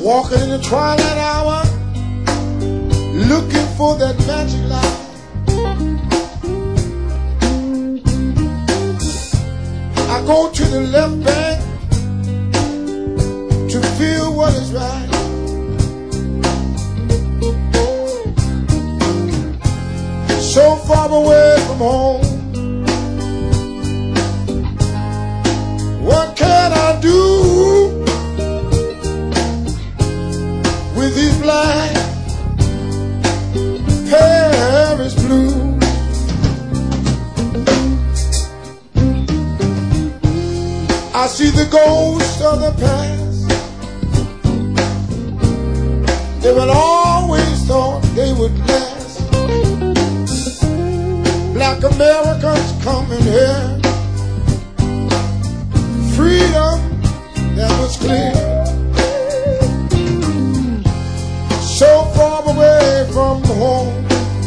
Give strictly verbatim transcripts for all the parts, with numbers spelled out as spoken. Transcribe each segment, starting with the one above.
Walking in the twilight hour, looking for that magic light. I go to the left bank to feel what is right. So far away from home, what can I do with these black Paris blues? I see the ghosts of the past. They would always thought they would last. Black Americans coming here, freedom that was clear. So far away from home,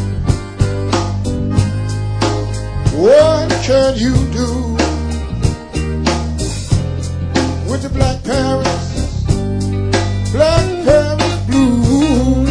what can you do with the black Paris, black Paris blues?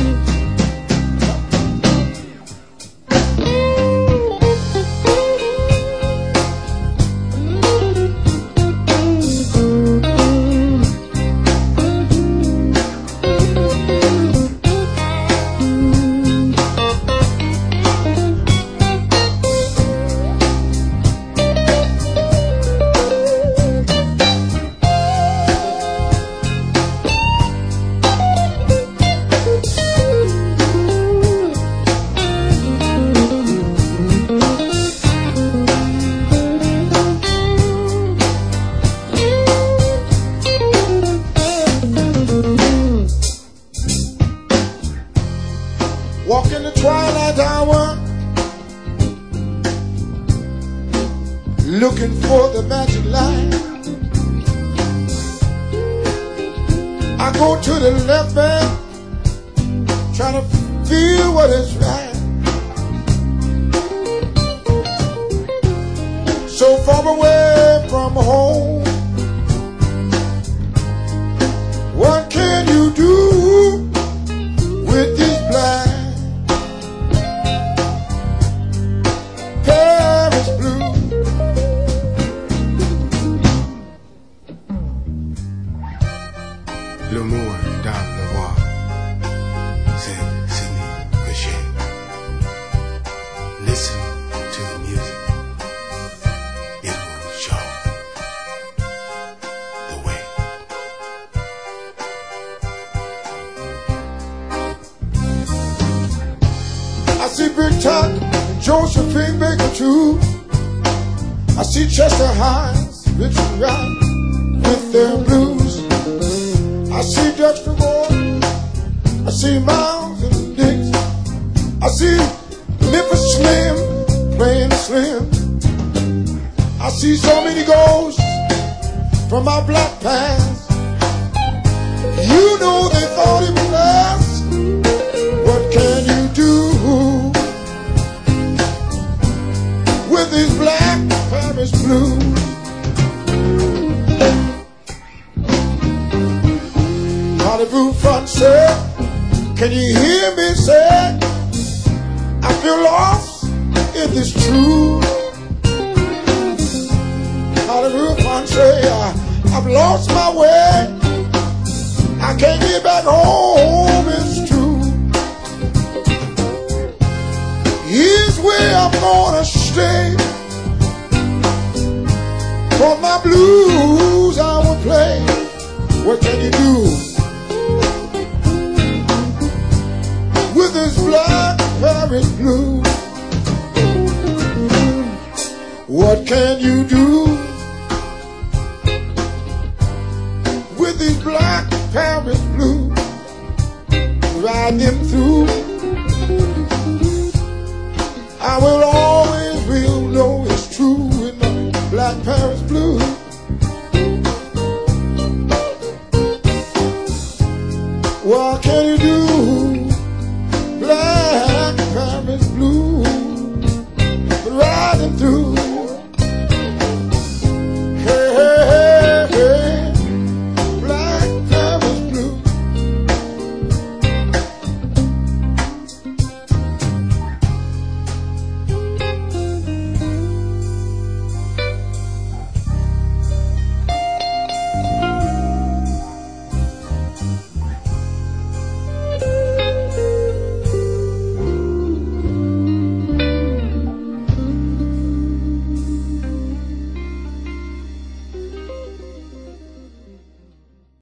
Walk in the twilight hour, looking for the magic light. I go to the left bank, trying to feel what is right. So far away from home, what can you do with these black Paris blues? L'amour dans le noir, said Sidney Bechet. Listen to the music, it will show the way. I see Big Tuck and Josephine Baker too. I see Chester Hines, Richard Wright with their blues. I see Dexter Gordon, I see Miles and Dix. I see Memphis Slim playing Slim. I see so many ghosts from my black past. You know they thought it would last. What can you do with these black Paris blues? Hollywood front said, can you hear me say, I feel lost, is this true? Hollywood front say, I've lost my way, I can't get back home, it's true. Here's where I'm gonna stay, for my blues I will play. What can you do with this black Paris blue? What can you do with these black Paris blues? Ride them through, I will